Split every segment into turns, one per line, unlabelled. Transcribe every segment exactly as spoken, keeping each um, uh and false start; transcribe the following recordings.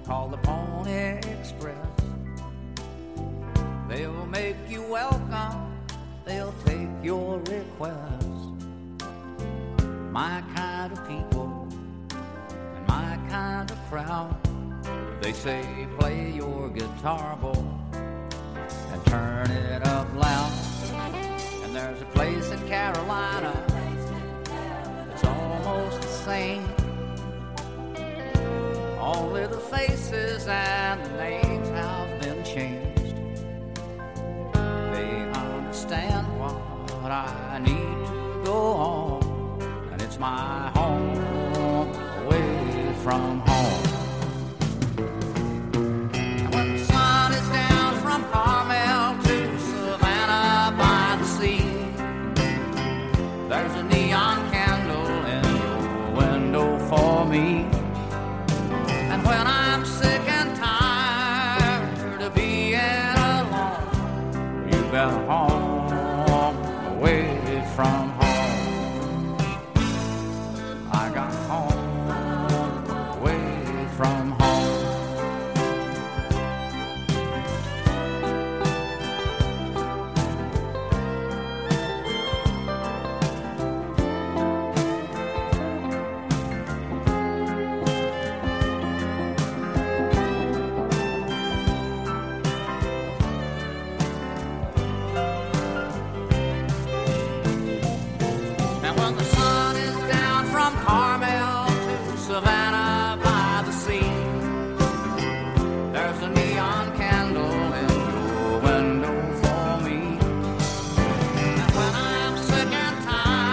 called the Pony Express. They'll make you welcome, they'll take your request. My kind of people and my kind of crowd. They say play your guitar, boy, and turn it up loud. And there's a place in Carolina that's almost the same. Only the faces and the names have been changed. They understand what I need to go on, and it's my home away from home. And when the sun is down from Carmel to Savannah by the sea, there's a neon candle in your window for me. And when I'm sick and tired of being alone, you got home away from home. I got home away from home.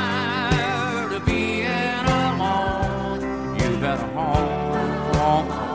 Home